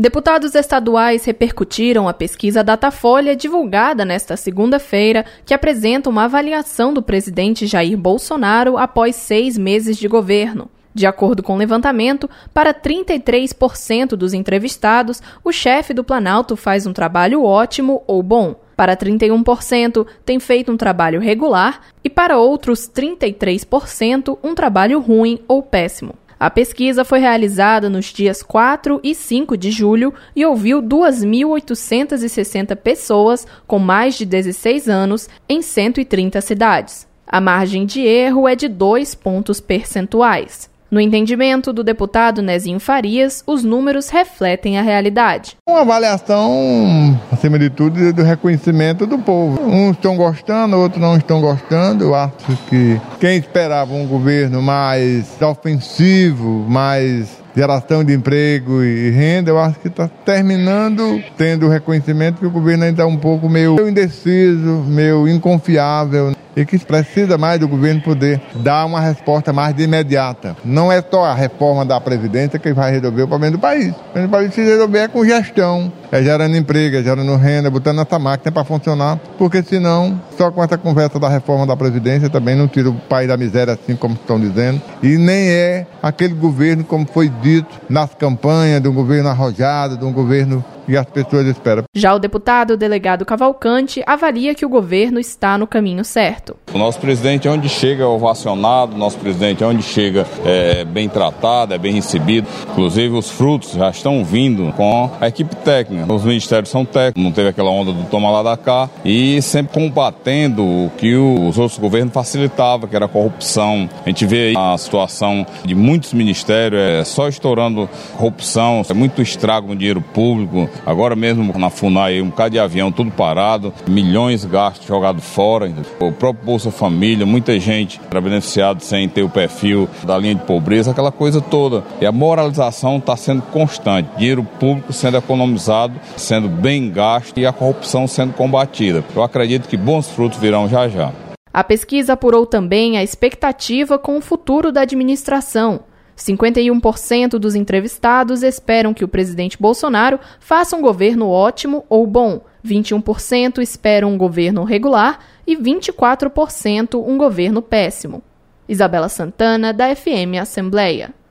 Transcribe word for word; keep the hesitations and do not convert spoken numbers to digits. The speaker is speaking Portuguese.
Deputados estaduais repercutiram a pesquisa Datafolha divulgada nesta segunda-feira, que apresenta uma avaliação do presidente Jair Bolsonaro após seis meses de governo. De acordo com o levantamento, para trinta e três por cento dos entrevistados, o chefe do Planalto faz um trabalho ótimo ou bom. Para trinta e um por cento, tem feito um trabalho regular e para outros trinta e três por cento, um trabalho ruim ou péssimo. A pesquisa foi realizada nos dias quatro e cinco de julho e ouviu duas mil oitocentas e sessenta pessoas com mais de dezesseis anos em cento e trinta cidades. A margem de erro é de dois pontos percentuais. No entendimento do deputado Nezinho Farias, os números refletem a realidade. Uma avaliação, acima de tudo, do reconhecimento do povo. Uns estão gostando, outros não estão gostando. Eu acho que quem esperava um governo mais ofensivo, mais geração de emprego e renda, eu acho que está terminando tendo o reconhecimento que o governo ainda é um pouco meio indeciso, meio inconfiável, e que precisa mais do governo poder dar uma resposta mais de imediata. Não é só a reforma da Previdência que vai resolver o problema do país. O problema do país se resolver é com gestão, é gerando emprego, é gerando renda, botando essa máquina para funcionar, porque senão, só com essa conversa da reforma da Previdência também não tira o país da miséria, assim como estão dizendo, e nem é aquele governo como foi dito nas campanhas, de um governo arrojado, de um governo que as pessoas esperam. Já o deputado delegado Cavalcante avalia que o governo está no caminho certo. O nosso presidente, onde chega, é ovacionado, o nosso presidente, onde chega, é bem tratado, é bem recebido. Inclusive, os frutos já estão vindo com a equipe técnica. Os ministérios são técnicos, não teve aquela onda do toma lá da cá, e sempre combatendo o que os outros governos facilitavam, que era a corrupção. A gente vê aí a situação de muitos ministérios, é só estourando corrupção, é muito estrago no dinheiro público. Agora mesmo na FUNAI, um bocado de avião, tudo parado, milhões gastos jogados fora. O próprio Bolsa Família, muita gente era beneficiada sem ter o perfil da linha de pobreza, aquela coisa toda. E a moralização está sendo constante, dinheiro público sendo economizado, sendo bem gasto e a corrupção sendo combatida. Eu acredito que bons frutos virão já já. A pesquisa apurou também a expectativa com o futuro da administração. cinquenta e um por cento dos entrevistados esperam que o presidente Bolsonaro faça um governo ótimo ou bom, vinte e um por cento esperam um governo regular e vinte e quatro por cento um governo péssimo. Isabela Santana, da F M Assembleia.